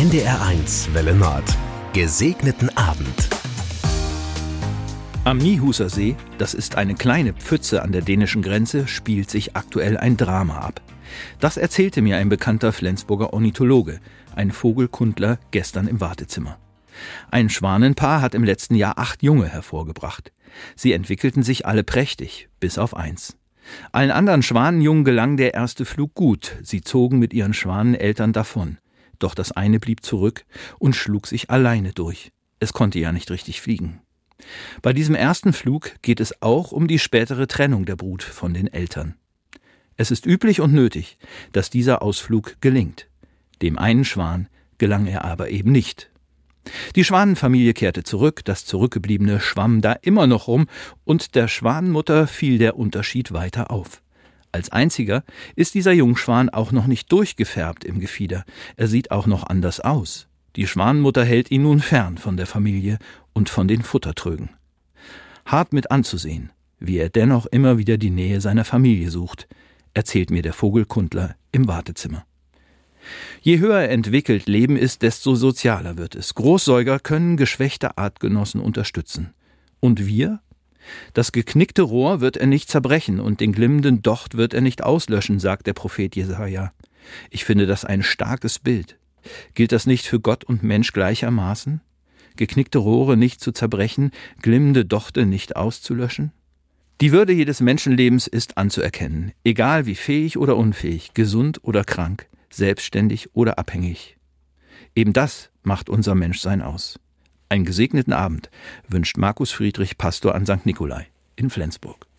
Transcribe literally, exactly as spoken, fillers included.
N D R eins Welle Nord. Gesegneten Abend. Am Nyhuser See, das ist eine kleine Pfütze an der dänischen Grenze, spielt sich aktuell ein Drama ab. Das erzählte mir ein bekannter Flensburger Ornithologe, ein Vogelkundler, gestern im Wartezimmer. Ein Schwanenpaar hat im letzten Jahr acht Junge hervorgebracht. Sie entwickelten sich alle prächtig, bis auf eins. Allen anderen Schwanenjungen gelang der erste Flug gut. Sie zogen mit ihren Schwaneneltern davon. Doch das eine blieb zurück und schlug sich alleine durch. Es konnte ja nicht richtig fliegen. Bei diesem ersten Flug geht es auch um die spätere Trennung der Brut von den Eltern. Es ist üblich und nötig, dass dieser Ausflug gelingt. Dem einen Schwan gelang er aber eben nicht. Die Schwanenfamilie kehrte zurück, das Zurückgebliebene schwamm da immer noch rum und der Schwanenmutter fiel der Unterschied weiter auf. Als einziger ist dieser Jungschwan auch noch nicht durchgefärbt im Gefieder. Er sieht auch noch anders aus. Die Schwanenmutter hält ihn nun fern von der Familie und von den Futtertrögen. Hart mit anzusehen, wie er dennoch immer wieder die Nähe seiner Familie sucht, erzählt mir der Vogelkundler im Wartezimmer. Je höher entwickelt Leben ist, desto sozialer wird es. Großsäuger können geschwächte Artgenossen unterstützen. Und wir? Das geknickte Rohr wird er nicht zerbrechen und den glimmenden Docht wird er nicht auslöschen, sagt der Prophet Jesaja. Ich finde das ein starkes Bild. Gilt das nicht für Gott und Mensch gleichermaßen? Geknickte Rohre nicht zu zerbrechen, glimmende Dochte nicht auszulöschen? Die Würde jedes Menschenlebens ist anzuerkennen, egal wie fähig oder unfähig, gesund oder krank, selbstständig oder abhängig. Eben das macht unser Menschsein aus. Einen gesegneten Abend wünscht Markus Friedrich, Pastor an Sankt Nikolai in Flensburg.